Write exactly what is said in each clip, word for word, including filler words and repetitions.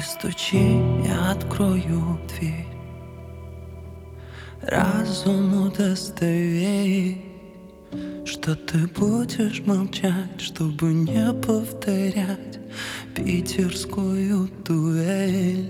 стучи, я открою дверь. Разум удостоверит, что ты будешь молчать, чтобы не повторять питерскую дуэль.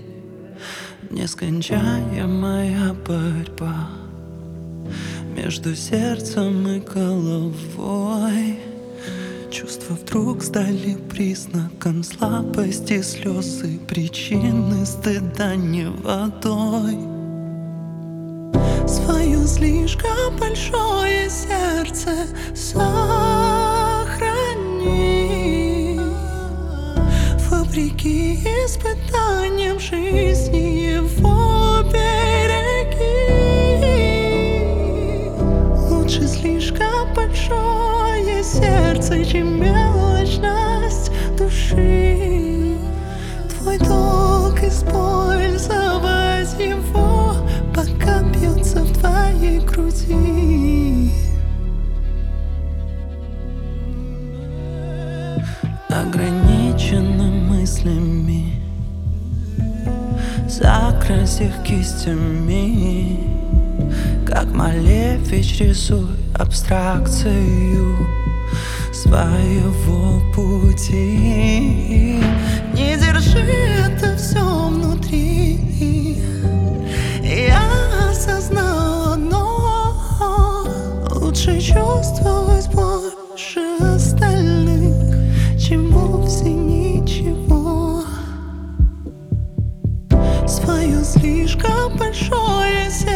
Нескончаемая борьба между сердцем и головой. Чувства вдруг стали признаком слабости, слезы, причины стыда не водой. Свое слишком большое сердце сохрани. Вопреки испытаниям жизни его береги. Лучше слишком большое сердце, чем мелочность души. Твой долг использовать его, пока бьется в твоей груди. Ограничены мыслями, закрась их кистями, как Малевич рисуй абстракцию своего пути. Не держи это все внутри. Я осознала, но лучше чувствовать больше остальных, чем вовсе ничего. Свое слишком большое сердце